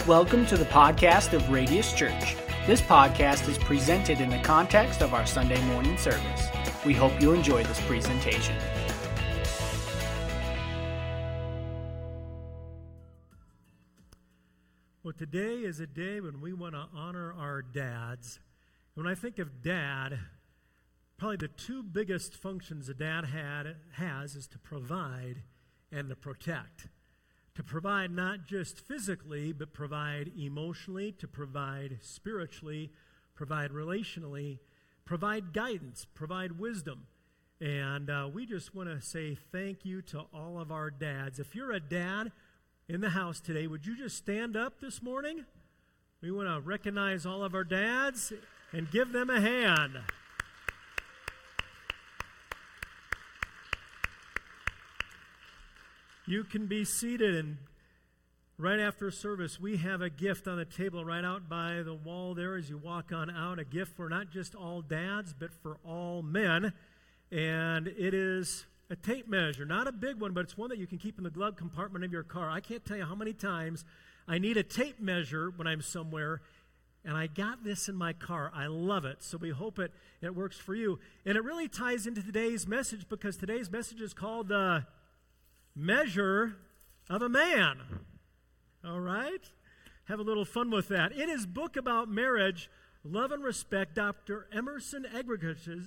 Welcome to the podcast of Radius Church. This podcast is presented in the context of our Sunday morning service. We hope you enjoy this presentation. Well, today is a day when we want to honor our dads. When I think of dad, probably the two biggest functions a dad has is to provide and to protect. To provide not just physically, but provide emotionally, to provide spiritually, provide relationally, provide guidance, provide wisdom. And we just want to say thank you to all of our dads. If you're a dad in the house today, would you just stand up this morning? We want to recognize all of our dads and give them a hand. You can be seated, and right after service, we have a gift on the table right out by the wall there as you walk on out, a gift for not just all dads, but for all men, and it is a tape measure. Not a big one, but it's one that you can keep in the glove compartment of your car. I can't tell you how many times I need a tape measure when I'm somewhere, and I got this in my car. I love it, so we hope it works for you. And it really ties into today's message, because today's message is called the Measure of a Man. All right? Have a little fun with that. In his book about marriage, Love and Respect, Dr. Emerson Eggerichs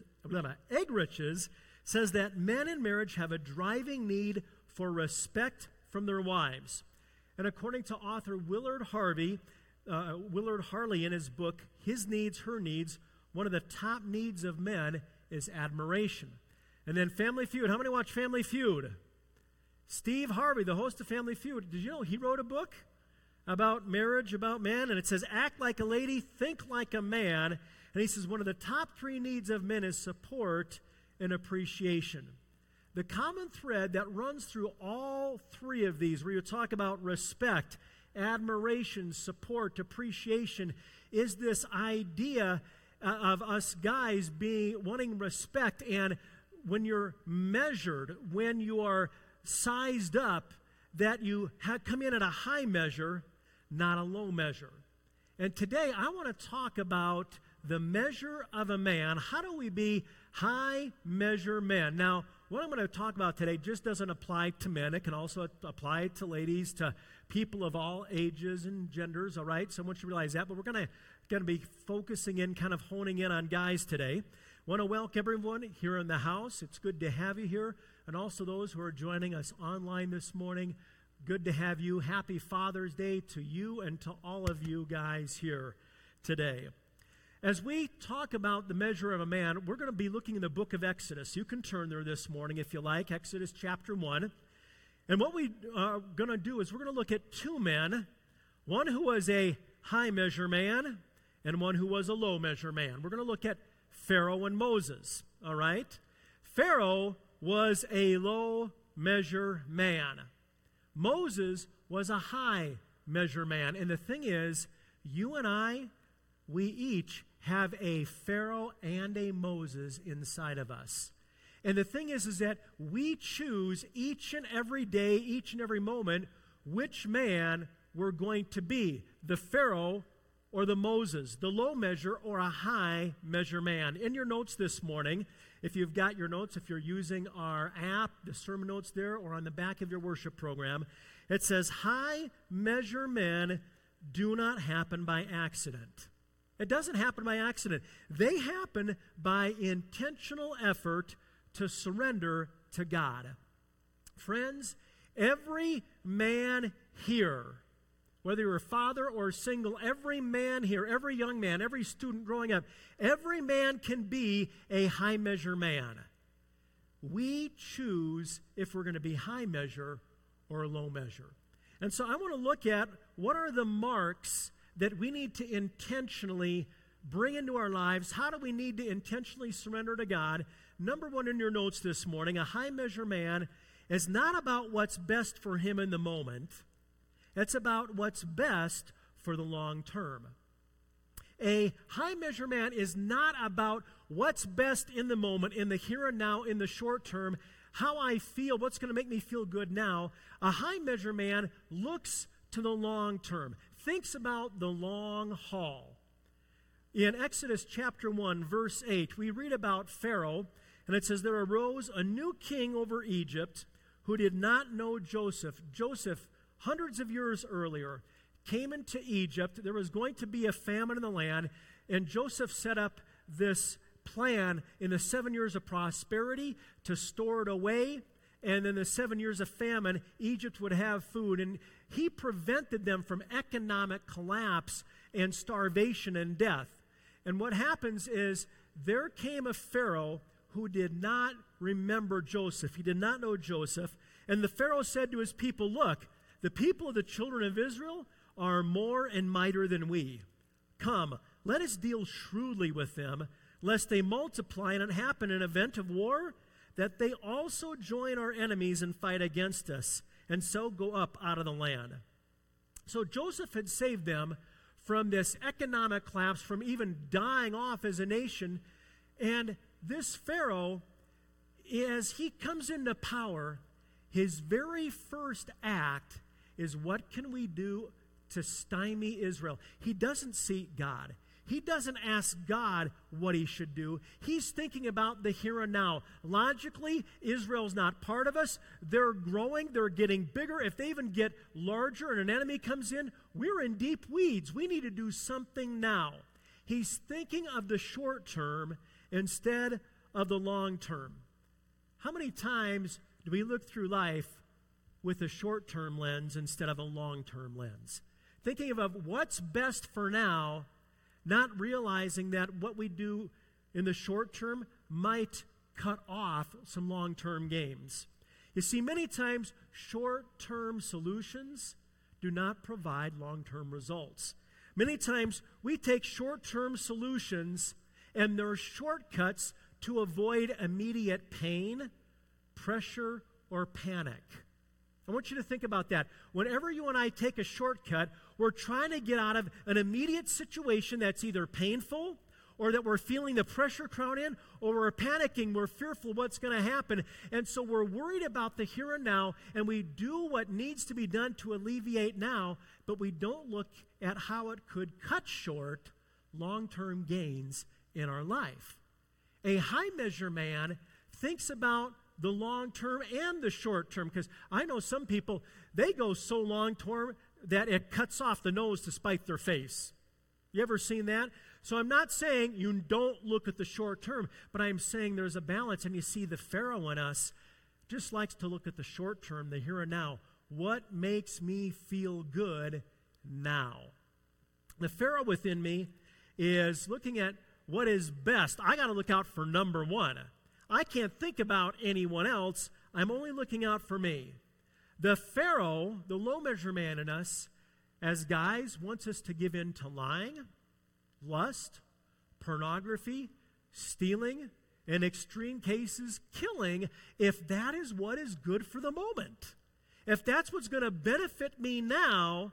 says that men in marriage have a driving need for respect from their wives. And according to author Willard Harley, in his book, His Needs, Her Needs, one of the top needs of men is admiration. And then Family Feud. How many watch Family Feud? Steve Harvey, the host of Family Feud, did you know he wrote a book about marriage, about man? And it says, act like a lady, think like a man. And he says one of the top three needs of men is support and appreciation. The common thread that runs through all three of these, where you talk about respect, admiration, support, appreciation, is this idea of us guys wanting respect. And when you're measured, when you are sized up, that you come in at a high measure, not a low measure. And today I want to talk about the measure of a man. How do we be high measure men? Now, what I'm going to talk about today just doesn't apply to men. It can also apply to ladies, to people of all ages and genders, all right? So I want you to realize that. But we're going to be focusing in, kind of honing in on guys today. I want to welcome everyone here in the house. It's good to have you here. And also those who are joining us online this morning, good to have you. Happy Father's Day to you and to all of you guys here today. As we talk about the measure of a man, we're going to be looking in the book of Exodus. You can turn there this morning if you like, Exodus chapter 1. And what we are going to do is we're going to look at two men, one who was a high measure man and one who was a low measure man. We're going to look at Pharaoh and Moses, all right? Pharaoh was a low measure man. Moses was a high measure man. And the thing is, you and I, we each have a Pharaoh and a Moses inside of us. And the thing is that we choose each and every day, each and every moment, which man we're going to be, the Pharaoh or the Moses, the low measure or a high measure man. In your notes this morning, if you've got your notes, if you're using our app, the sermon notes there, or on the back of your worship program, it says, high measure men do not happen by accident. It doesn't happen by accident. They happen by intentional effort to surrender to God. Friends, every man here, whether you're a father or single, every man here, every young man, every student growing up, every man can be a high measure man. We choose if we're going to be high measure or a low measure. And so I want to look at what are the marks that we need to intentionally bring into our lives. How do we need to intentionally surrender to God? Number one in your notes this morning, a high measure man is not about what's best for him in the moment. It's about what's best for the long term. A high measure man is not about what's best in the moment, in the here and now, in the short term, how I feel, what's going to make me feel good now. A high measure man looks to the long term, thinks about the long haul. In Exodus chapter 1, verse 8, we read about Pharaoh, and it says, there arose a new king over Egypt who did not know Joseph. Joseph, hundreds of years earlier, came into Egypt. There was going to be a famine in the land, and Joseph set up this plan in the 7 years of prosperity to store it away, and in the 7 years of famine, Egypt would have food. And he prevented them from economic collapse and starvation and death. And what happens is there came a Pharaoh who did not remember Joseph. He did not know Joseph. And the Pharaoh said to his people, look, the people of the children of Israel are more and mightier than we. Come, let us deal shrewdly with them, lest they multiply and it happen in event of war, that they also join our enemies and fight against us, and so go up out of the land. So Joseph had saved them from this economic collapse, from even dying off as a nation. And this Pharaoh, as he comes into power, his very first act is, what can we do to stymie Israel? He doesn't seek God. He doesn't ask God what he should do. He's thinking about the here and now. Logically, Israel's not part of us. They're growing. They're getting bigger. If they even get larger and an enemy comes in, we're in deep weeds. We need to do something now. He's thinking of the short term instead of the long term. How many times do we look through life with a short-term lens instead of a long-term lens? Thinking of what's best for now, not realizing that what we do in the short term might cut off some long-term gains. You see, many times short-term solutions do not provide long-term results. Many times we take short-term solutions and they're shortcuts to avoid immediate pain, pressure, or panic. I want you to think about that. Whenever you and I take a shortcut, we're trying to get out of an immediate situation that's either painful, or that we're feeling the pressure crowd in, or we're panicking, we're fearful what's going to happen. And so we're worried about the here and now, and we do what needs to be done to alleviate now, but we don't look at how it could cut short long-term gains in our life. A high measure man thinks about the long term and the short term, because I know some people, they go so long term that it cuts off the nose to spite their face. You ever seen that? So I'm not saying you don't look at the short term, but I'm saying there's a balance. And you see, the Pharaoh in us just likes to look at the short term, the here and now. What makes me feel good now? The Pharaoh within me is looking at what is best. I got to look out for number one. I can't think about anyone else. I'm only looking out for me. The Pharaoh, the low measure man in us, as guys, wants us to give in to lying, lust, pornography, stealing, in extreme cases, killing, if that is what is good for the moment. If that's what's going to benefit me now,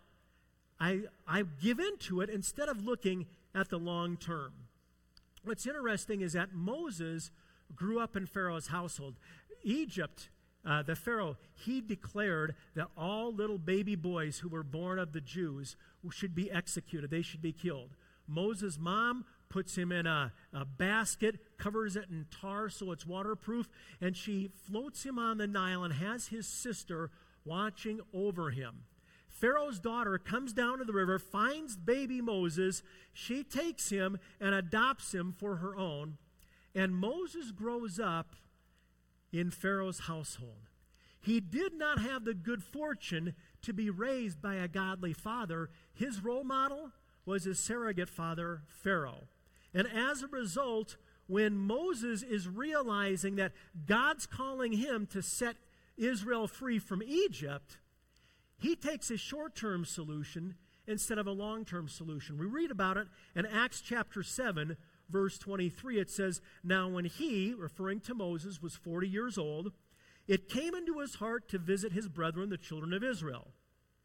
I give into it instead of looking at the long term. What's interesting is that Moses grew up in Pharaoh's household. Egypt, the Pharaoh, he declared that all little baby boys who were born of the Jews should be executed. They should be killed. Moses' mom puts him in a basket, covers it in tar so it's waterproof, and she floats him on the Nile and has his sister watching over him. Pharaoh's daughter comes down to the river, finds baby Moses. She takes him and adopts him for her own. And Moses grows up in Pharaoh's household. He did not have the good fortune to be raised by a godly father. His role model was his surrogate father, Pharaoh. And as a result, when Moses is realizing that God's calling him to set Israel free from Egypt, he takes a short-term solution instead of a long-term solution. We read about it in Acts chapter 7, verse 23. It says, "Now when he," referring to Moses, "was 40 years old, it came into his heart to visit his brethren, the children of Israel.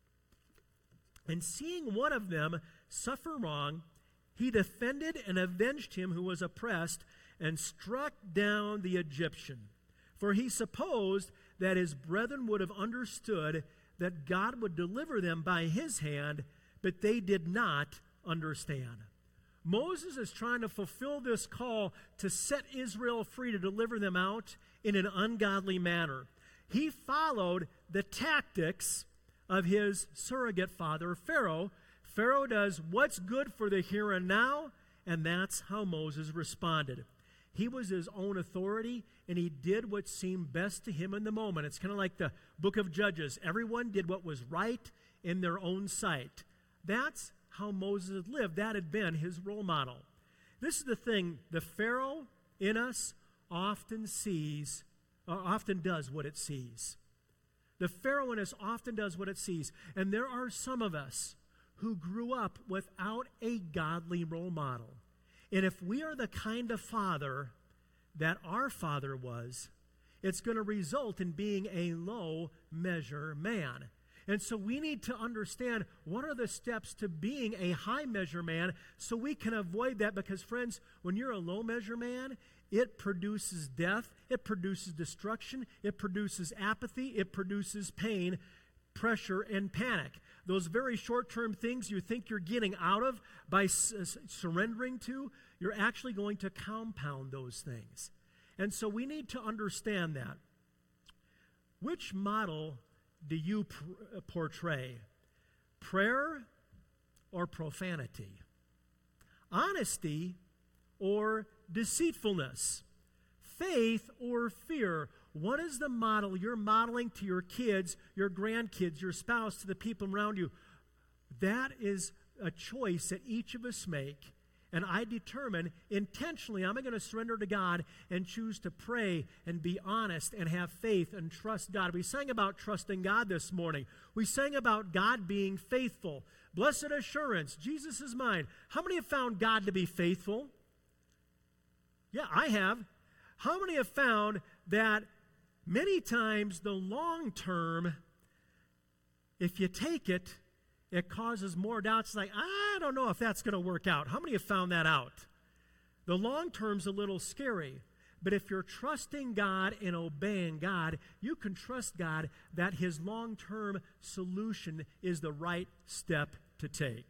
And seeing one of them suffer wrong, he defended and avenged him who was oppressed and struck down the Egyptian. For he supposed that his brethren would have understood that God would deliver them by his hand, but they did not understand. Moses is trying to fulfill this call to set Israel free, to deliver them out in an ungodly manner. He followed the tactics of his surrogate father, Pharaoh. Pharaoh does what's good for the here and now, and that's how Moses responded. He was his own authority, and he did what seemed best to him in the moment. It's kind of like the book of Judges. Everyone did what was right in their own sight. That's how Moses had lived. That had been his role model. This is the thing. The Pharaoh in us often does what it sees. The Pharaoh in us often does what it sees. And there are some of us who grew up without a godly role model. And if we are the kind of father that our father was, it's going to result in being a low measure man. And so we need to understand what are the steps to being a high measure man so we can avoid that. Because, friends, when you're a low measure man, it produces death, it produces destruction, it produces apathy, it produces pain, pressure, and panic. Those very short-term things you think you're getting out of by surrendering to, you're actually going to compound those things. And so we need to understand that. Which model do you portray? Prayer or profanity? Honesty or deceitfulness? Faith or fear? What is the model you're modeling to your kids, your grandkids, your spouse, to the people around you? That is a choice that each of us make. And I determine intentionally, I'm going to surrender to God and choose to pray and be honest and have faith and trust God. We sang about trusting God this morning. We sang about God being faithful. Blessed assurance, Jesus is mine. How many have found God to be faithful? Yeah, I have. How many have found that many times the long term, if you take it, it causes more doubts, like, I don't know if that's going to work out. How many have found that out? The long term's a little scary. But if you're trusting God and obeying God, you can trust God that his long-term solution is the right step to take.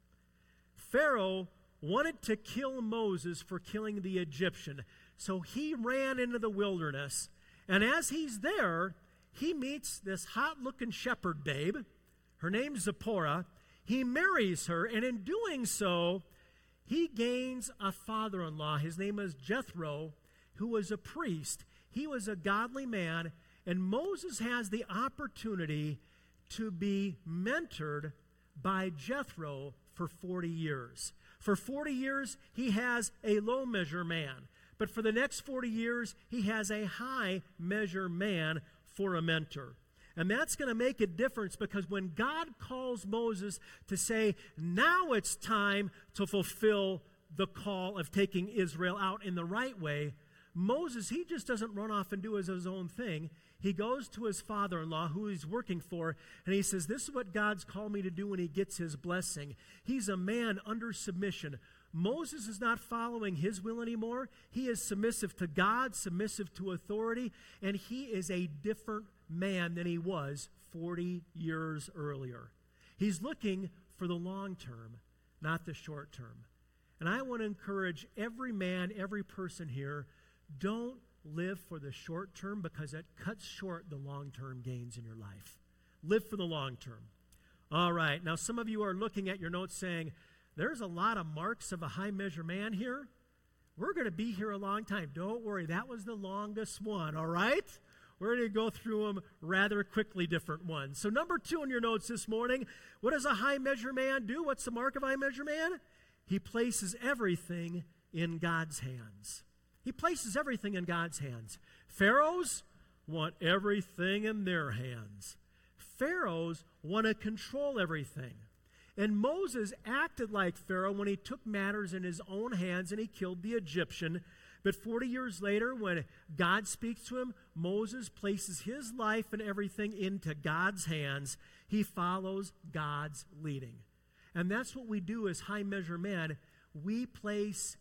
Pharaoh wanted to kill Moses for killing the Egyptian. So he ran into the wilderness. And as he's there, he meets this hot-looking shepherd babe. Her name's Zipporah. He marries her, and in doing so, he gains a father-in-law. His name is Jethro, who was a priest. He was a godly man, and Moses has the opportunity to be mentored by Jethro for 40 years. For 40 years, he has a low measure man. But for the next 40 years, he has a high measure man for a mentor. And that's going to make a difference, because when God calls Moses to say, now it's time to fulfill the call of taking Israel out in the right way, Moses, he just doesn't run off and do his own thing. He goes to his father-in-law, who he's working for, and he says, this is what God's called me to do, when he gets his blessing. He's a man under submission. Moses is not following his will anymore. He is submissive to God, submissive to authority, and he is a different man than he was 40 years earlier. He's looking for the long term, not the short term. And I want to encourage every man, every person here, don't live for the short term, because it cuts short the long-term gains in your life. Live for the long term. All right. Now, some of you are looking at your notes saying, there's a lot of marks of a high measure man here. We're going to be here a long time. Don't worry. That was the longest one, all right? We're going to go through them rather quickly, different ones. So number 2 in your notes this morning, what does a high measure man do? What's the mark of a high measure man? He places everything in God's hands. He places everything in God's hands. Pharaohs want everything in their hands. Pharaohs want to control everything. And Moses acted like Pharaoh when he took matters in his own hands and he killed the Egyptian. But 40 years later, when God speaks to him, Moses places his life and everything into God's hands. He follows God's leading. And that's what we do as high measure men. We place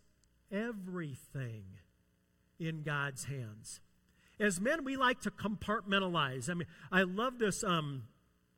everything in God's hands. As men, we like to compartmentalize. I mean, I love this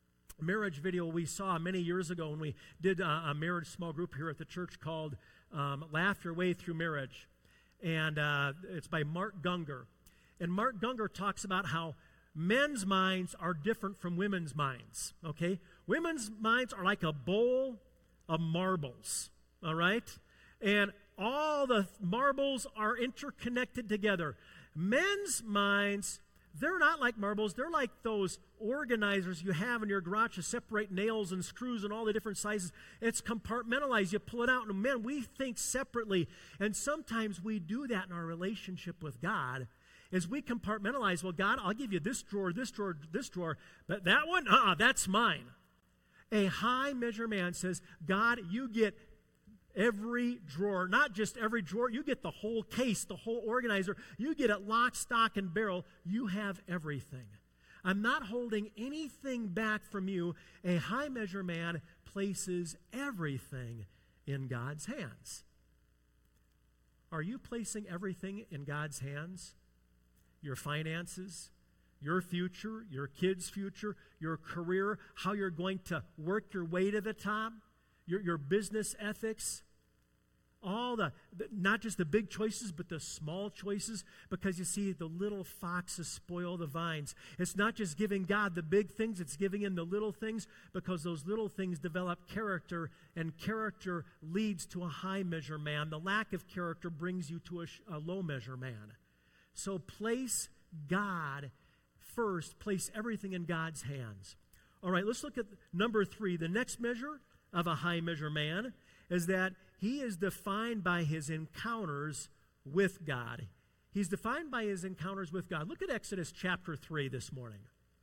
marriage video we saw many years ago when we did a marriage small group here at the church called Laugh Your Way Through Marriage. And it's by Mark Gungor. And Mark Gungor talks about how men's minds are different from women's minds, okay? Women's minds are like a bowl of marbles, all right? And all the marbles are interconnected together. Men's minds, they're not like marbles. They're like those organizers you have in your garage to separate nails and screws and all the different sizes. It's compartmentalized. You pull it out. And men, we think separately. And sometimes we do that in our relationship with God. As we compartmentalize, well, God, I'll give you this drawer, this drawer, this drawer, but that one, that's mine. A high measure man says, God, you get every drawer, not just every drawer, you get the whole case, the whole organizer. You get it lock, stock, and barrel. You have everything. I'm not holding anything back from you. A high measure man places everything in God's hands. Are you placing everything in God's hands? Your finances, your future, your kids' future, your career, how you're going to work your way to the top, your business ethics, all not just the big choices, but the small choices, because you see, the little foxes spoil the vines. It's not just giving God the big things, it's giving him the little things, because those little things develop character, and character leads to a high measure man. The lack of character brings you to a low measure man. So place God first, place everything in God's hands. All right, let's look at number 3. The next measure of a high measure man is that he is defined by his encounters with God. He's defined by his encounters with God. Look at Exodus chapter 3 this morning.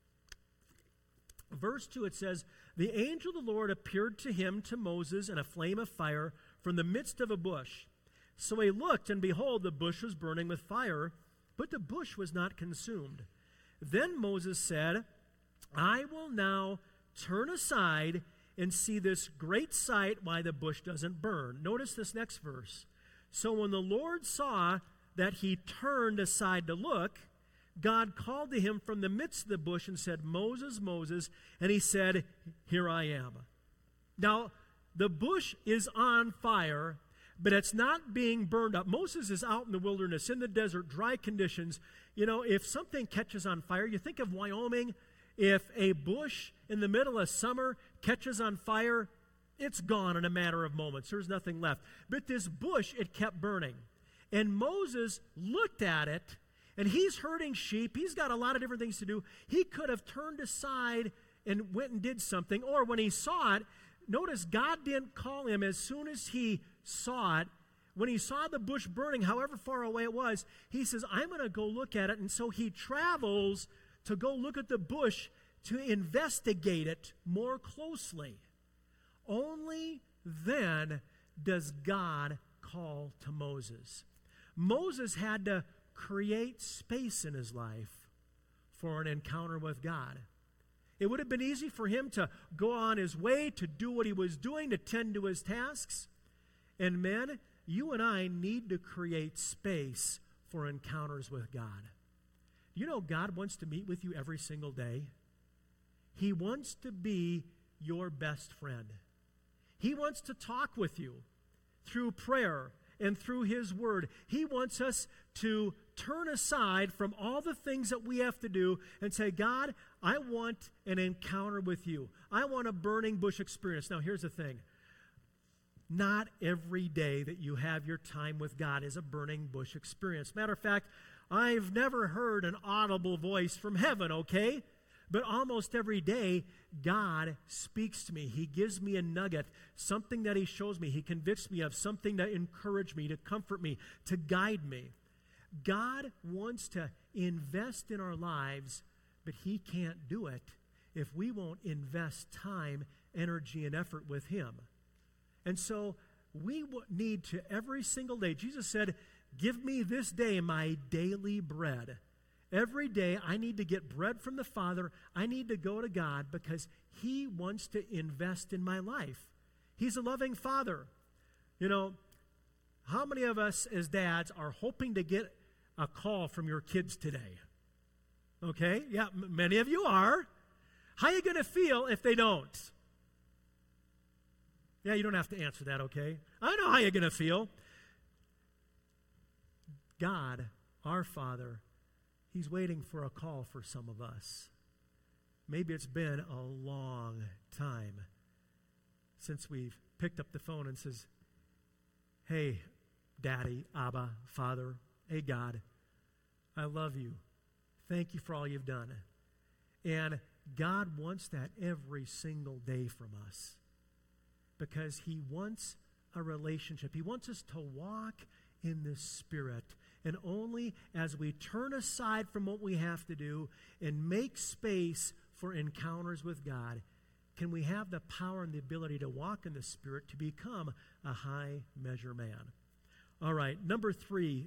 Verse 2, it says, "The angel of the Lord appeared to him, to Moses, in a flame of fire from the midst of a bush. So he looked, and behold, the bush was burning with fire, but the bush was not consumed. Then Moses said, I will now turn aside and see this great sight, why the bush doesn't burn." Notice this next verse. "So when the Lord saw that he turned aside to look, God called to him from the midst of the bush and said, Moses, Moses. And he said, Here I am." Now, the bush is on fire, but it's not being burned up. Moses is out in the wilderness, in the desert, dry conditions. You know, if something catches on fire, you think of Wyoming. If a bush in the middle of summer catches on fire, it's gone in a matter of moments. There's nothing left. But this bush, it kept burning. And Moses looked at it, and he's herding sheep. He's got a lot of different things to do. He could have turned aside and went and did something. Or when he saw it, notice God didn't call him as soon as he saw it. When he saw the bush burning, however far away it was, he says, I'm going to go look at it. And so he travels to go look at the bush to investigate it more closely. Only then does God call to Moses. Moses had to create space in his life for an encounter with God. It would have been easy for him to go on his way, to do what he was doing, to tend to his tasks. And men, you and I need to create space for encounters with God. You know, God wants to meet with you every single day. He wants to be your best friend. He wants to talk with you through prayer and through his word. He wants us to turn aside from all the things that we have to do and say, God, I want an encounter with you. I want a burning bush experience. Now, here's the thing. Not every day that you have your time with God is a burning bush experience. Matter of fact, I've never heard an audible voice from heaven, okay? But almost every day, God speaks to me. He gives me a nugget, something that he shows me. He convicts me of something to encourage me, to comfort me, to guide me. God wants to invest in our lives, but he can't do it if we won't invest time, energy, and effort with him. And so we need to every single day, Jesus said, give me this day my daily bread. Every day I need to get bread from the Father. I need to go to God because he wants to invest in my life. He's a loving Father. You know, how many of us as dads are hoping to get a call from your kids today? Okay, yeah, many of you are. How are you going to feel if they don't? Yeah, you don't have to answer that, okay? I know how you're going to feel. God, our Father, He's waiting for a call for some of us. Maybe it's been a long time since we've picked up the phone and says, hey, Daddy, Abba, Father, hey, God, I love you. Thank you for all you've done. And God wants that every single day from us because He wants a relationship. He wants us to walk in the Spirit. And only as we turn aside from what we have to do and make space for encounters with God can we have the power and the ability to walk in the Spirit to become a high measure man. All right, number 4,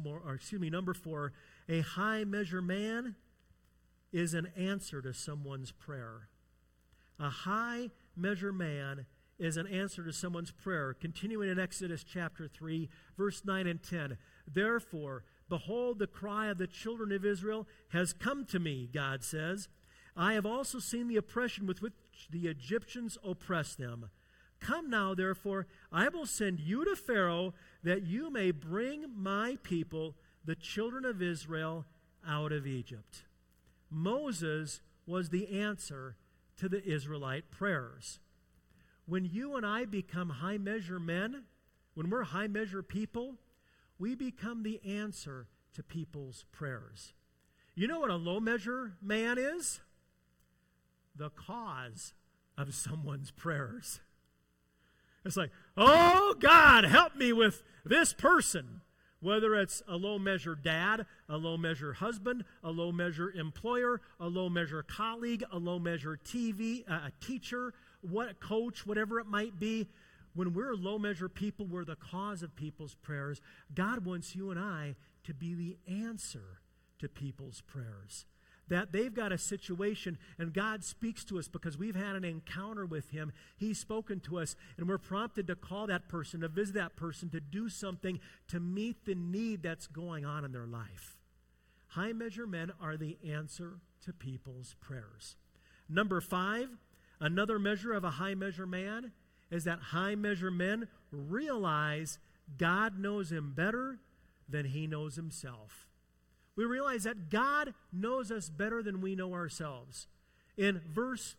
a high measure man is an answer to someone's prayer. A high measure man is an answer to someone's prayer. Continuing in Exodus chapter 3, verse 9 and 10. Therefore, behold, the cry of the children of Israel has come to me, God says. I have also seen the oppression with which the Egyptians oppress them. Come now, therefore, I will send you to Pharaoh that you may bring my people, the children of Israel, out of Egypt. Moses was the answer to the Israelite prayers. When you and I become high measure men, when we're high measure people, we become the answer to people's prayers. You know what a low measure man is? The cause of someone's prayers. It's like, oh, God, help me with this person. Whether it's a low measure dad, a low measure husband, a low measure employer, a low measure colleague, a low measure a teacher, coach, whatever it might be. When we're low measure people, we're the cause of people's prayers. God wants you and I to be the answer to people's prayers. That they've got a situation and God speaks to us because we've had an encounter with Him. He's spoken to us and we're prompted to call that person, to visit that person, to do something to meet the need that's going on in their life. High measure men are the answer to people's prayers. Number 5, another measure of a high measure man is that high measure men realize God knows him better than he knows himself. We realize that God knows us better than we know ourselves. In verse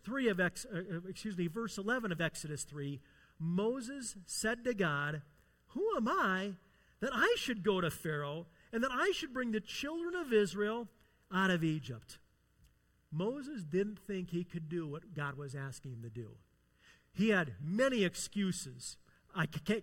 11 of Exodus 3, Moses said to God, "Who am I that I should go to Pharaoh and that I should bring the children of Israel out of Egypt?" Moses didn't think he could do what God was asking him to do. He had many excuses. I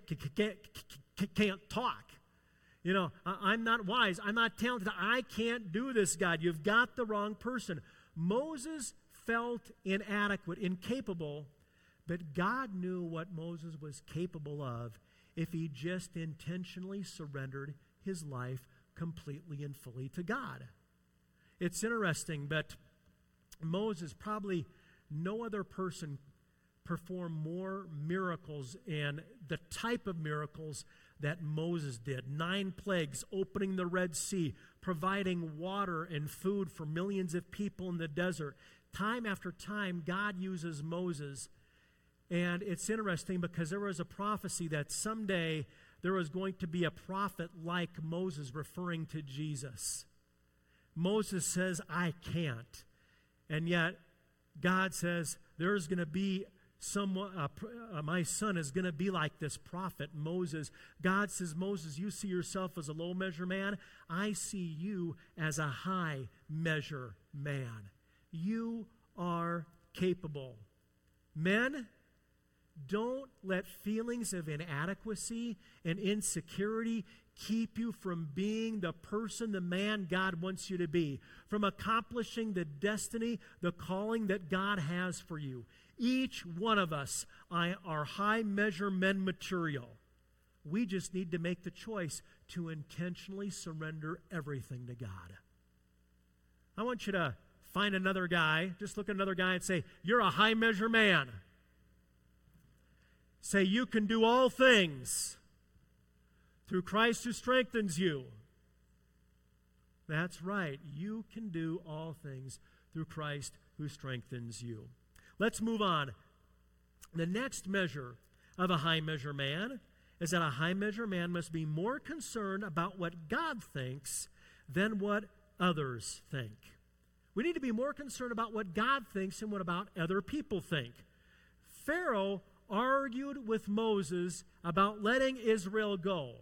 can't talk. You know, I'm not wise. I'm not talented. I can't do this, God. You've got the wrong person. Moses felt inadequate, incapable, but God knew what Moses was capable of if he just intentionally surrendered his life completely and fully to God. It's interesting, but Moses, probably no other person performed more miracles and the type of miracles that Moses did. 9 plagues, opening the Red Sea, providing water and food for millions of people in the desert. Time after time, God uses Moses. And it's interesting because there was a prophecy that someday there was going to be a prophet like Moses, referring to Jesus. Moses says, "I can't." And yet, God says, there's going to be someone, my son is going to be like this prophet, Moses. God says, "Moses, you see yourself as a low measure man. I see you as a high measure man. You are capable." Men, don't let feelings of inadequacy and insecurity keep you from being the person, the man God wants you to be, from accomplishing the destiny, the calling that God has for you. Each one of us are high measure men material. We just need to make the choice to intentionally surrender everything to God. I want you to find another guy, just look at another guy and say, "You're a high measure man." Say, "You can do all things through Christ who strengthens you." That's right. You can do all things through Christ who strengthens you. Let's move on. The next measure of a high measure man is that a high measure man must be more concerned about what God thinks than what others think. We need to be more concerned about what God thinks and what about other people think. Pharaoh argued with Moses about letting Israel go.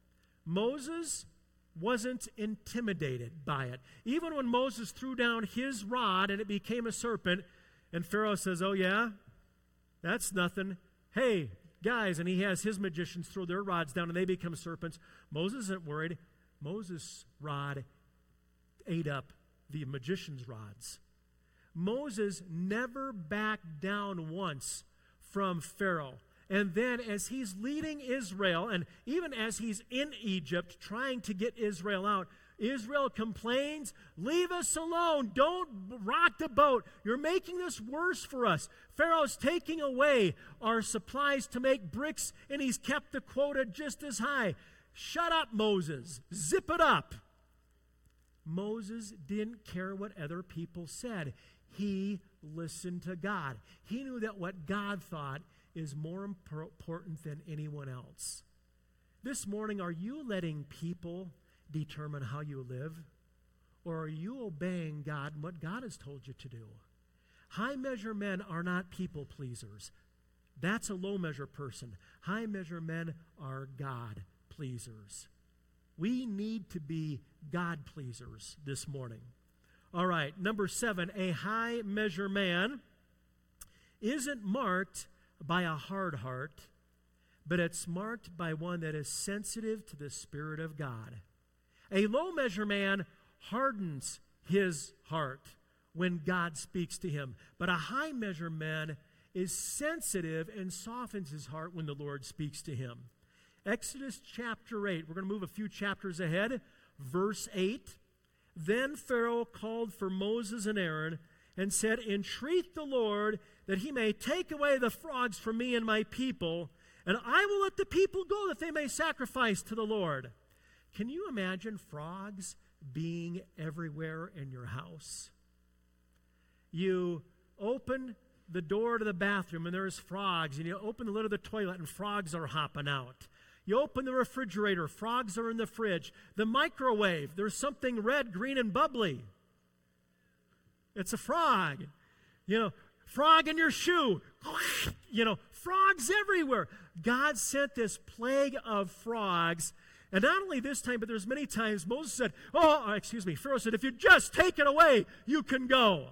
Moses wasn't intimidated by it. Even when Moses threw down his rod and it became a serpent, and Pharaoh says, "Oh yeah, that's nothing. Hey, guys," and he has his magicians throw their rods down and they become serpents. Moses isn't worried. Moses' rod ate up the magician's rods. Moses never backed down once from Pharaoh. And then as he's leading Israel, and even as he's in Egypt trying to get Israel out, Israel complains, "Leave us alone. Don't rock the boat. You're making this worse for us. Pharaoh's taking away our supplies to make bricks, and he's kept the quota just as high. Shut up, Moses. Zip it up." Moses didn't care what other people said. He listened to God. He knew that what God thought is more important than anyone else. This morning, are you letting people determine how you live? Or are you obeying God and what God has told you to do? High measure men are not people pleasers. That's a low measure person. High measure men are God pleasers. We need to be God pleasers this morning. All right, number 7, a high measure man isn't marked by a hard heart, but it's marked by one that is sensitive to the Spirit of God. A low measure man hardens his heart when God speaks to him, but a high measure man is sensitive and softens his heart when the Lord speaks to him. Exodus chapter 8, we're going to move a few chapters ahead, verse 8. Then Pharaoh called for Moses and Aaron and said, "Entreat the Lord that he may take away the frogs from me and my people, and I will let the people go that they may sacrifice to the Lord." Can you imagine frogs being everywhere in your house? You open the door to the bathroom and there's frogs, and you open the lid of the toilet and frogs are hopping out. You open the refrigerator, frogs are in the fridge. The microwave, there's something red, green, and bubbly. It's a frog. Frog in your shoe. Frogs everywhere. God sent this plague of frogs. And not only this time, but there's many times Moses said, Pharaoh said, "If you just take it away, you can go."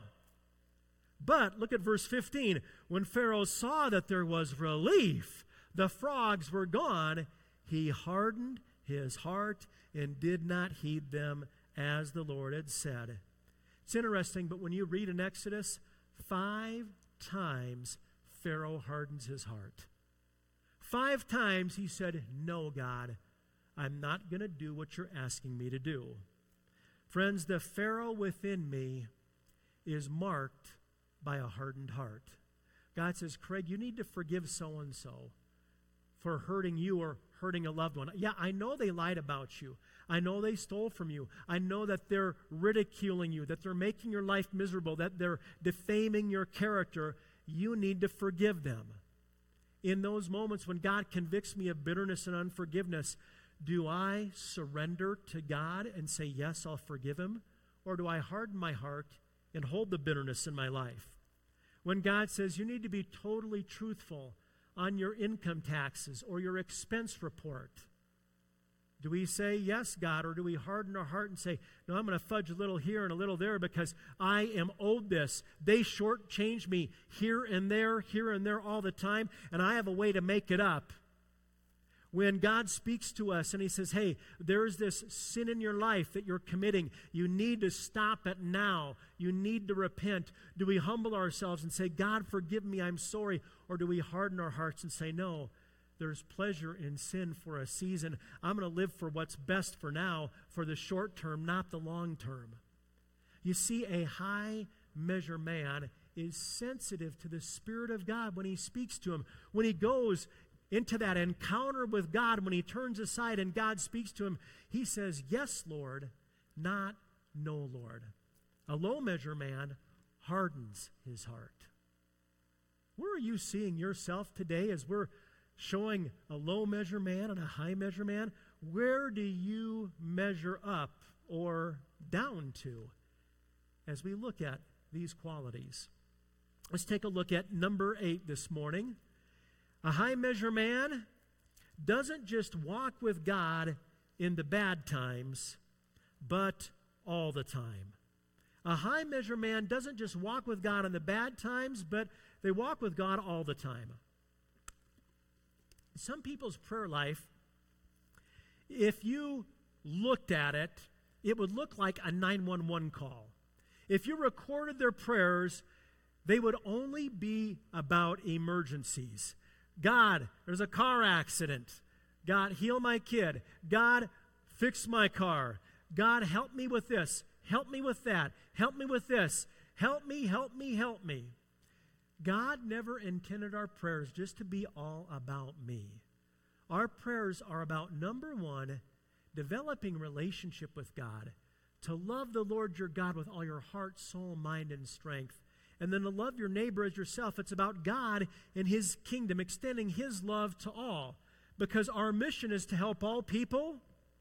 But look at verse 15. When Pharaoh saw that there was relief, the frogs were gone, he hardened his heart and did not heed them as the Lord had said. It's interesting, but when you read in Exodus, 5 times Pharaoh hardens his heart. 5 times he said, "No, God, I'm not going to do what you're asking me to do." Friends, the Pharaoh within me is marked by a hardened heart. God says, "Craig, you need to forgive so-and-so for hurting you or hurting a loved one. Yeah, I know they lied about you. I know they stole from you. I know that they're ridiculing you, that they're making your life miserable, that they're defaming your character. You need to forgive them." In those moments when God convicts me of bitterness and unforgiveness, do I surrender to God and say, "Yes, I'll forgive him"? Or do I harden my heart and hold the bitterness in my life? When God says you need to be totally truthful on your income taxes or your expense report, do we say, "Yes, God," or do we harden our heart and say, "No, I'm going to fudge a little here and a little there because I am owed this. They shortchanged me here and there all the time, and I have a way to make it up"? When God speaks to us and he says, "Hey, there's this sin in your life that you're committing. You need to stop it now. You need to repent." Do we humble ourselves and say, "God, forgive me, I'm sorry"? Or do we harden our hearts and say, "No, there's pleasure in sin for a season. I'm going to live for what's best for now, for the short term, not the long term"? You see, a high measure man is sensitive to the Spirit of God when he speaks to him. When he goes into that encounter with God, when he turns aside and God speaks to him, he says, "Yes, Lord," not "No, Lord." A low measure man hardens his heart. Where are you seeing yourself today as we're showing a low measure man and a high measure man? Where do you measure up or down to as we look at these qualities? Let's take a look at number 8 this morning. A high measure man doesn't just walk with God in the bad times, but all the time. A high measure man doesn't just walk with God in the bad times, but they walk with God all the time. Some people's prayer life, if you looked at it, it would look like a 911 call. If you recorded their prayers, they would only be about emergencies. God, there's a car accident. God, heal my kid. God, fix my car. God, help me with this. Help me with that. Help me with this. Help me, help me, help me. God never intended our prayers just to be all about me. Our prayers are about, number one, developing relationship with God, to love the Lord your God with all your heart, soul, mind, and strength, and then to love your neighbor as yourself. It's about God and his kingdom, extending his love to all, because our mission is to help all people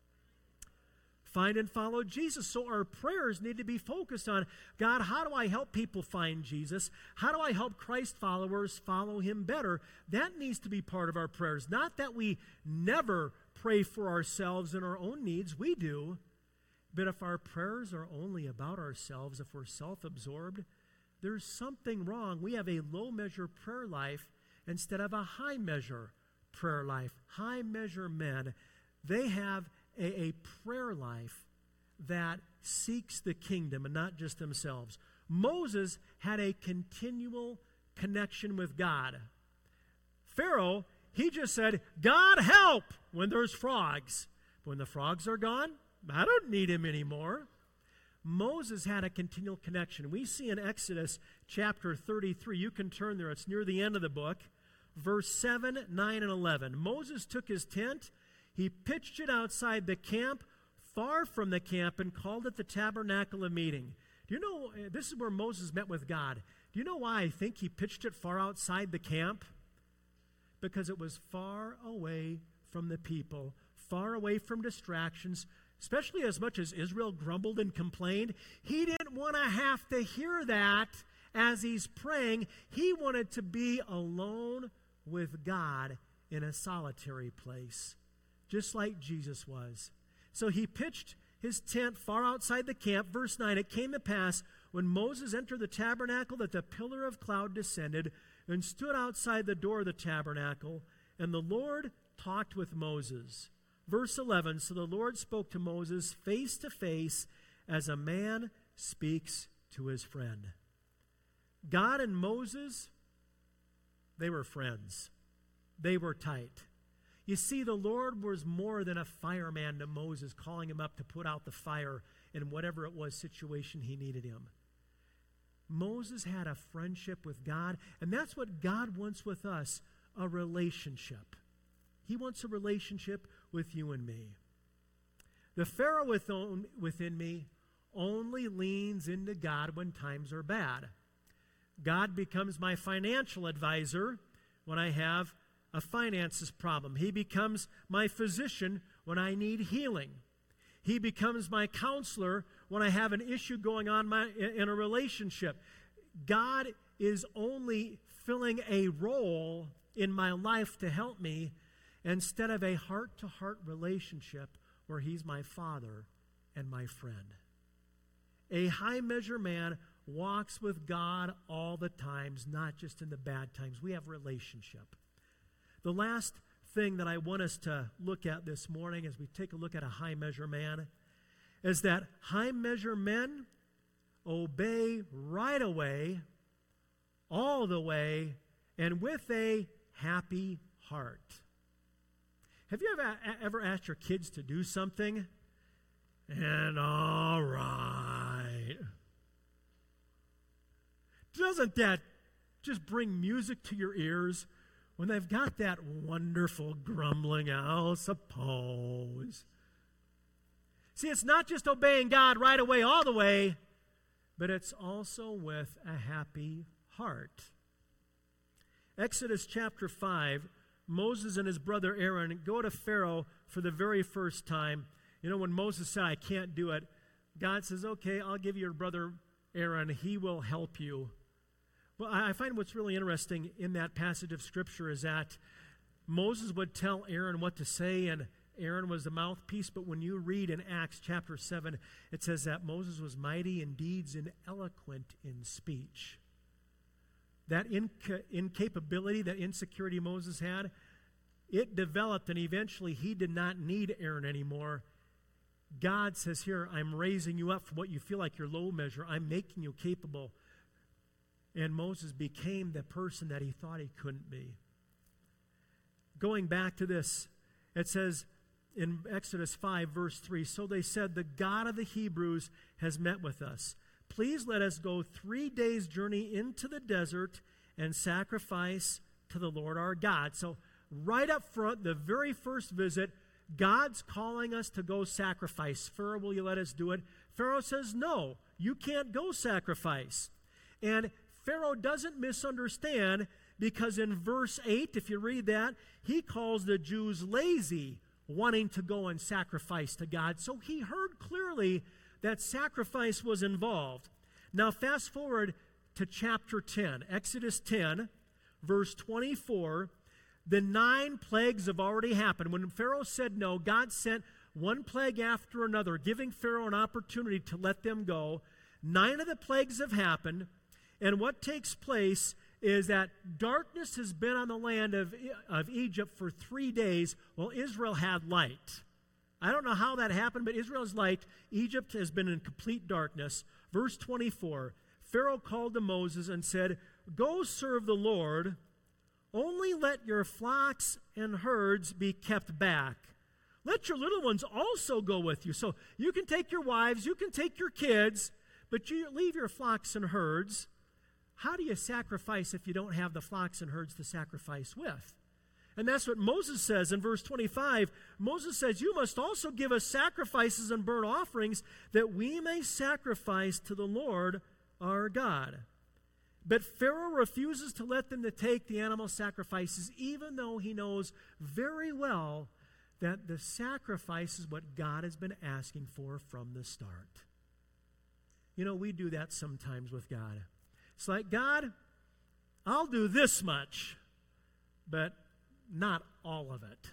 find and follow Jesus. So our prayers need to be focused on, God, how do I help people find Jesus? How do I help Christ followers follow him better? That needs to be part of our prayers. Not that we never pray for ourselves and our own needs. We do. But if our prayers are only about ourselves, if we're self-absorbed, there's something wrong. We have a low measure prayer life instead of a high measure prayer life. High measure men, they have a prayer life that seeks the kingdom and not just themselves. Moses had a continual connection with God. Pharaoh, he just said, God help, when there's frogs. When the frogs are gone, I don't need him anymore. Moses had a continual connection. We see in Exodus chapter 33, you can turn there, it's near the end of the book, verse 7, 9, and 11. Moses took his tent, he pitched it outside the camp, far from the camp, and called it the tabernacle of meeting. Do you know, this is where Moses met with God. Do you know why I think he pitched it far outside the camp? Because it was far away from the people, far away from distractions, especially as much as Israel grumbled and complained. He didn't want to have to hear that as he's praying. He wanted to be alone with God in a solitary place, just like Jesus was. So he pitched his tent far outside the camp. Verse 9, it came to pass when Moses entered the tabernacle that the pillar of cloud descended and stood outside the door of the tabernacle, and the Lord talked with Moses. Verse 11, so the Lord spoke to Moses face to face as a man speaks to his friend. God and Moses, they were friends. They were tight. You see, the Lord was more than a fireman to Moses, calling him up to put out the fire in whatever it was situation he needed him. Moses had a friendship with God, and that's what God wants with us, a relationship. He wants a relationship with you and me. The Pharaoh within me only leans into God when times are bad. God becomes my financial advisor when I have a finances problem. He becomes my physician when I need healing. He becomes my counselor when I have an issue going on in a relationship. God is only filling a role in my life to help me instead of a heart-to-heart relationship where he's my father and my friend. A high measure man walks with God all the times, not just in the bad times. We have relationship. The last thing that I want us to look at this morning as we take a look at a high measure man is that high measure men obey right away, all the way, and with a happy heart. Have you ever asked your kids to do something? And all right. Doesn't that just bring music to your ears when they've got that wonderful grumbling, I'll suppose? See, it's not just obeying God right away, all the way. but it's also with a happy heart. Exodus chapter 5, Moses and his brother Aaron go to Pharaoh for the very first time. You know, when Moses said, I can't do it, God says, okay, I'll give you your brother Aaron. He will help you. Well, I find what's really interesting in that passage of Scripture is that Moses would tell Aaron what to say, and Aaron was the mouthpiece. But when you read in Acts chapter 7, it says that Moses was mighty in deeds and eloquent in speech. That incapability, that insecurity Moses had, it developed, and eventually he did not need Aaron anymore. God says here, I'm raising you up from what you feel like your low measure. I'm making you capable. And Moses became the person that he thought he couldn't be. Going back to this, it says in Exodus 5, verse 3, so they said, the God of the Hebrews has met with us. Please let us go 3 days' journey into the desert and sacrifice to the Lord our God. So right up front, the very first visit, God's calling us to go sacrifice. Pharaoh, will you let us do it? Pharaoh says, no, you can't go sacrifice. And Pharaoh doesn't misunderstand, because in verse 8, if you read that, he calls the Jews lazy, wanting to go and sacrifice to God. So he heard clearly that sacrifice was involved. Now fast forward to chapter 10, Exodus 10, verse 24. The 9 plagues have already happened. When Pharaoh said no, God sent one plague after another, giving Pharaoh an opportunity to let them go. 9 of the plagues have happened, and what takes place is that darkness has been on the land of Egypt for 3 days while Israel had light. I don't know how that happened, but Israel's light. Egypt has been in complete darkness. Verse 24, Pharaoh called to Moses and said, go serve the Lord. Only let your flocks and herds be kept back. Let your little ones also go with you. So you can take your wives, you can take your kids, but you leave your flocks and herds. How do you sacrifice if you don't have the flocks and herds to sacrifice with? And that's what Moses says in verse 25. Moses says, you must also give us sacrifices and burnt offerings that we may sacrifice to the Lord our God. But Pharaoh refuses to let them to take the animal sacrifices, even though he knows very well that the sacrifice is what God has been asking for from the start. You know, we do that sometimes with God. It's like, God, I'll do this much, but not all of it.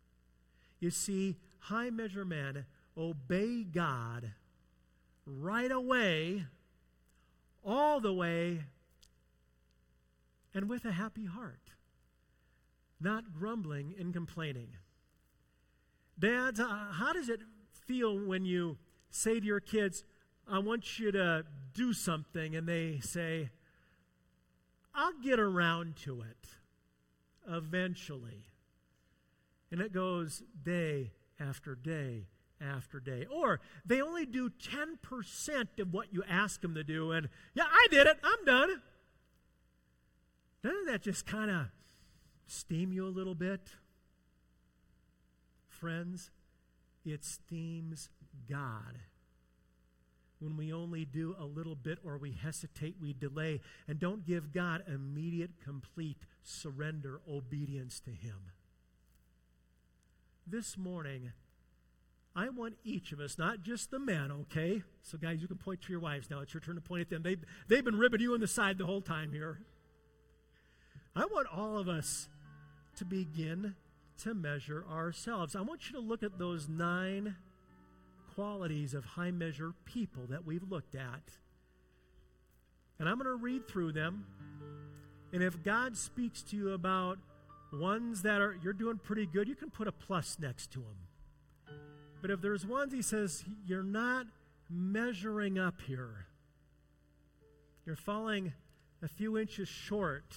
You see, high measure men obey God right away, all the way, and with a happy heart, not grumbling and complaining. Dads, how does it feel when you say to your kids, I want you to do something, and they say, I'll get around to it eventually. And it goes day after day after day. Or they only do 10% of what you ask them to do, and yeah, I did it, I'm done. Doesn't that just kind of steam you a little bit? Friends, it steams God when we only do a little bit, or we hesitate, we delay, and don't give God immediate, complete surrender, obedience to Him. This morning, I want each of us, not just the men, okay? So guys, you can point to your wives now. It's your turn to point at them. They've been ribbing you in the side the whole time here. I want all of us to begin to measure ourselves. I want you to look at those 9 qualities of high measure people that we've looked at. And I'm going to read through them. And if God speaks to you about ones that are, you're doing pretty good, you can put a plus next to them. But if there's ones He says, you're not measuring up here, you're falling a few inches short,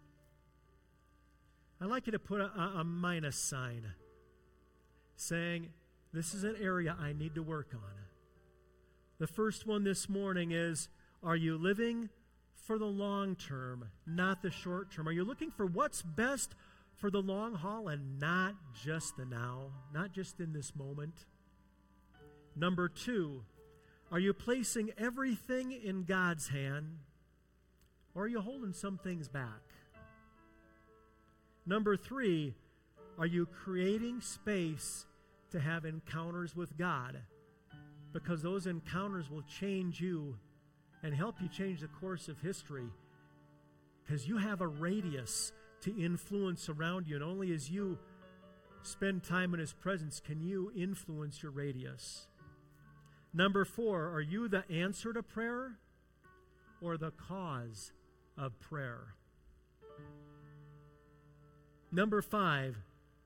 I'd like you to put a minus sign saying, this is an area I need to work on. The first one this morning is, are you living for the long term, not the short term? Are you looking for what's best for the long haul and not just the now, not just in this moment? Number 2, Are you placing everything in God's hand, or are you holding some things back? Number 3, are you creating space to have encounters with God? Because those encounters will change you and help you change the course of history. Because you have a radius to influence around you, and only as you spend time in His presence can you influence your radius. Number 4, are you the answer to prayer or the cause of prayer? Number 5,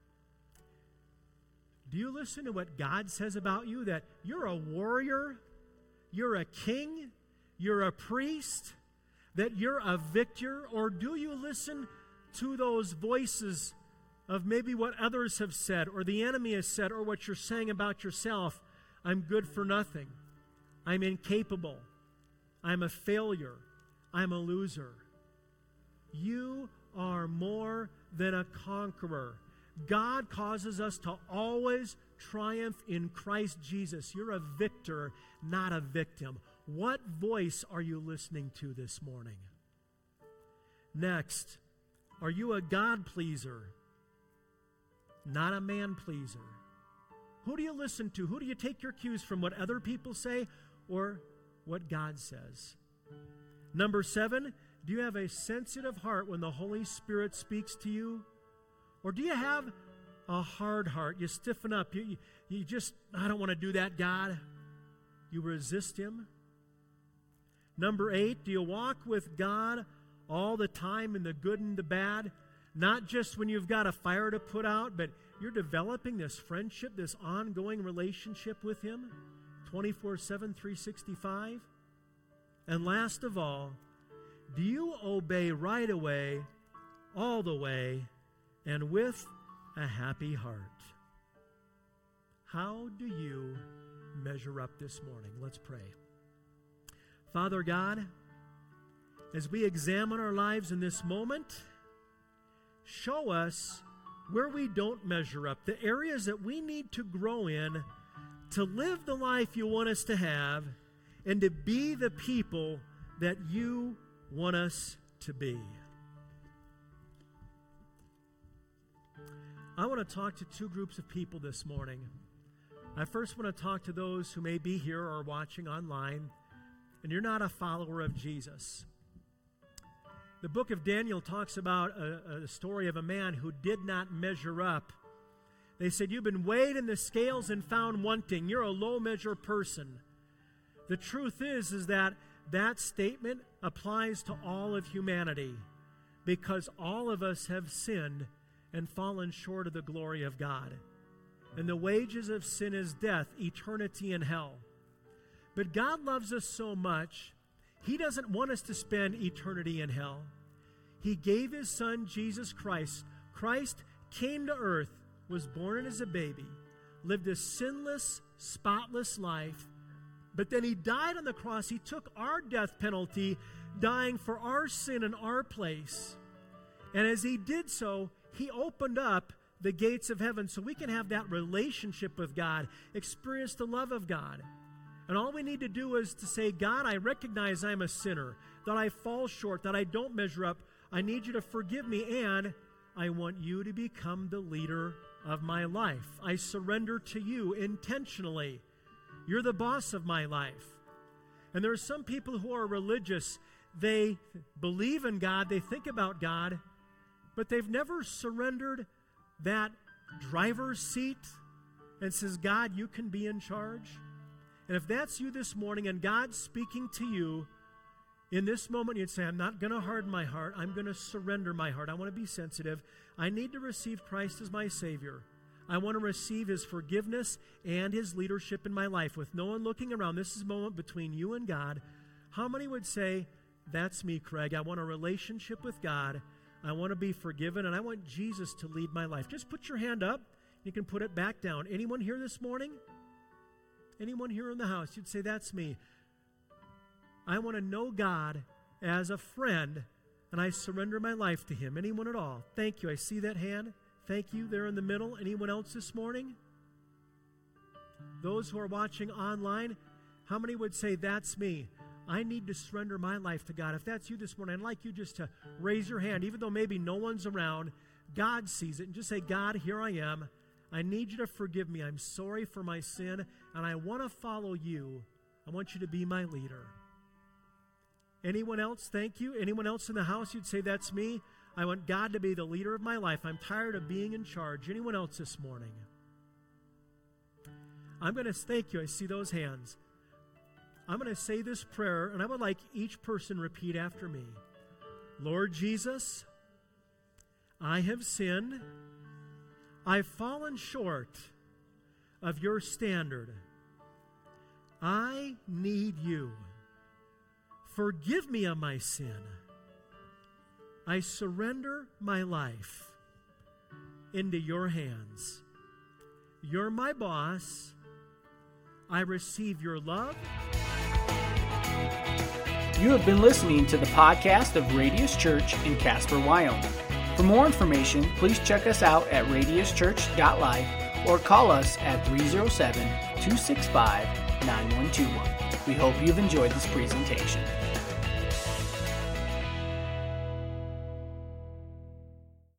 do you listen to what God says about you, that you're a warrior, you're a king, you're a priest, that you're a victor? Or do you listen to those voices of maybe what others have said or the enemy has said or what you're saying about yourself? I'm good for nothing. I'm incapable. I'm a failure. I'm a loser. You are more than a conqueror. God causes us to always triumph in Christ Jesus. You're a victor, not a victim. What voice are you listening to this morning? Next, are you a God pleaser, not a man pleaser? Who do you listen to? Who do you take your cues from? What other people say or what God says? Number 7, do you have a sensitive heart when the Holy Spirit speaks to you? Or do you have a hard heart? You stiffen up. You just, I don't want to do that, God. You resist Him. Number 8, do you walk with God all the time in the good and the bad? Not just when you've got a fire to put out, but you're developing this friendship, this ongoing relationship with Him 24/7, 365. And last of all, do you obey right away, all the way, and with a happy heart? How do you measure up this morning? Let's pray. Father God, as we examine our lives in this moment, show us where we don't measure up, the areas that we need to grow in to live the life you want us to have and to be the people that you want us to be. I want to talk to 2 groups of people this morning. I first want to talk to those who may be here or watching online, and you're not a follower of Jesus. The book of Daniel talks about a story of a man who did not measure up. They said, you've been weighed in the scales and found wanting. You're a low measure person. The truth is that statement applies to all of humanity because all of us have sinned and fallen short of the glory of God. And the wages of sin is death, eternity in hell. But God loves us so much, He doesn't want us to spend eternity in hell. He gave His Son, Jesus Christ. Christ came to earth, was born as a baby, lived a sinless, spotless life, but then He died on the cross. He took our death penalty, dying for our sin in our place. And as He did so, He opened up the gates of heaven so we can have that relationship with God, experience the love of God. And all we need to do is to say, God, I recognize I'm a sinner, that I fall short, that I don't measure up. I need you to forgive me, and I want you to become the leader of my life. I surrender to you intentionally. You're the boss of my life. And there are some people who are religious. They believe in God, they think about God, but they've never surrendered that driver's seat and says, God, you can be in charge. And if that's you this morning and God's speaking to you, in this moment you'd say, I'm not going to harden my heart. I'm going to surrender my heart. I want to be sensitive. I need to receive Christ as my Savior. I want to receive His forgiveness and His leadership in my life with no one looking around. This is a moment between you and God. How many would say, that's me, Craig. I want a relationship with God. I want to be forgiven, and I want Jesus to lead my life. Just put your hand up. You can put it back down. Anyone here this morning? Anyone here in the house? You'd say, that's me. I want to know God as a friend, and I surrender my life to Him. Anyone at all? Thank you. I see that hand. Thank you. There in the middle. Anyone else this morning? Those who are watching online, How many would say, that's me? I need to surrender my life to God. If that's you this morning, I'd like you just to raise your hand, even though maybe no one's around. God sees it. And just say, God, here I am. I need you to forgive me. I'm sorry for my sin, and I want to follow you. I want you to be my leader. Anyone else? Thank you. Anyone else in the house? You'd say, that's me. I want God to be the leader of my life. I'm tired of being in charge. Anyone else this morning? I'm going to thank you. I see those hands. I'm going to say this prayer, and I would like each person repeat after me. Lord Jesus, I have sinned. I've fallen short of your standard. I need you. Forgive me of my sin. I surrender my life into your hands. You're my boss. I receive your love. You have been listening to the podcast of Radius Church in Casper, Wyoming. For more information, please check us out at radiuschurch.life or call us at 307-265-9121. We hope you've enjoyed this presentation.